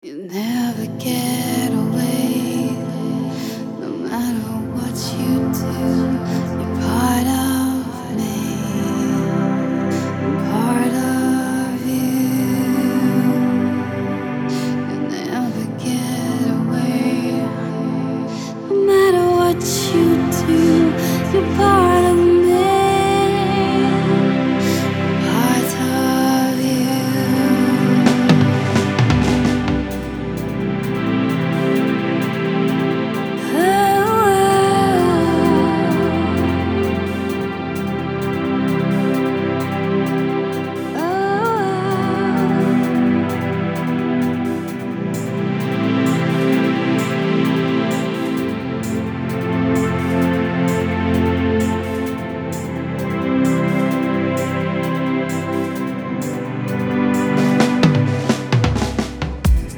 You never get away, no matter what you do. You're part of me.